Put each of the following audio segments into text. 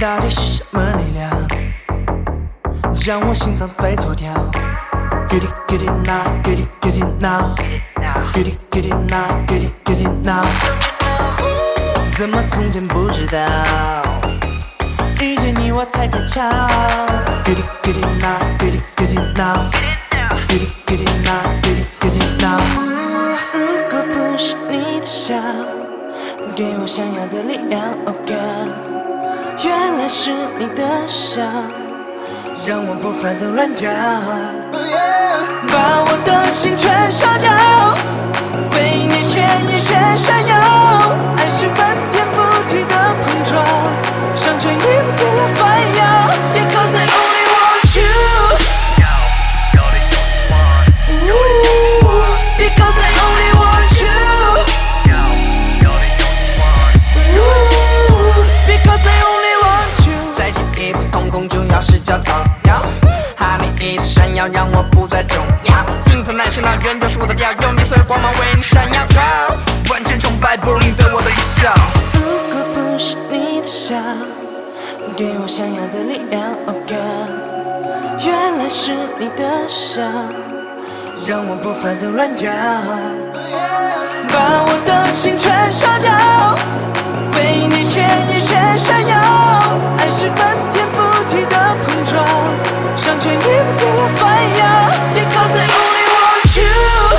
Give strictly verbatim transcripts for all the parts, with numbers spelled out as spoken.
到底是什么力量，让我心脏在错跳 ？Get it, get it now, get it, get it now, get it, get it now, get it, get it now。怎么从前不知道，遇见你我才开窍。Get it, get it now, get it, get it now, get it, get it now, get it, get it now。如果不是你的笑，给我想要的力量。Oh God， 原来是你的笑，让我步伐都乱跳。把我的心全烧掉，为你牵一线闪耀。爱是翻天覆地的碰撞，上拳一步就要翻摇。Because I only want you， Because I only want you， Because I only want you。再进一步，瞳孔就要失焦逃掉。哈你一直闪耀，让我不再重要。心头难寻到源头是我的调，用你所有光芒为你闪耀。Go， 完全崇拜不如你对我的一笑。如果不是你的笑，给我想要的力量。Oh God， 原来是你的笑，让我步伐都乱摇。把我的心全烧掉，为你牵一线闪耀。爱是翻天覆地的碰撞，上拳一步就要翻摇。Because I only want you，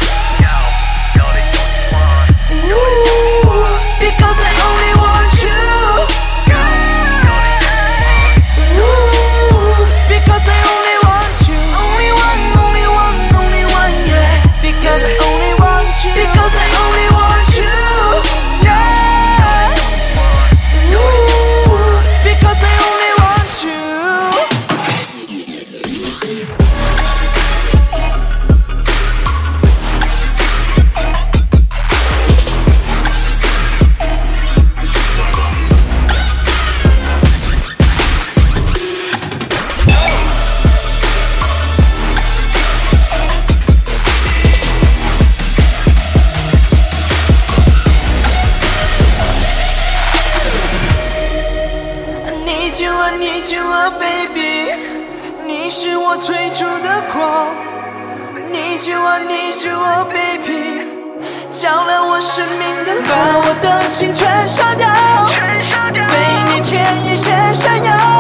Because I only want you， Because I only want you， Only one, only one, only one, yeah。 Because I only want you， Because I only want you， yeah。 Because I only want you。Need you, I need you, ah baby， 你是我追逐的狂。Need you, I need you, ah baby， 照亮我生命的光。把我的心全烧掉，为你添一线闪耀。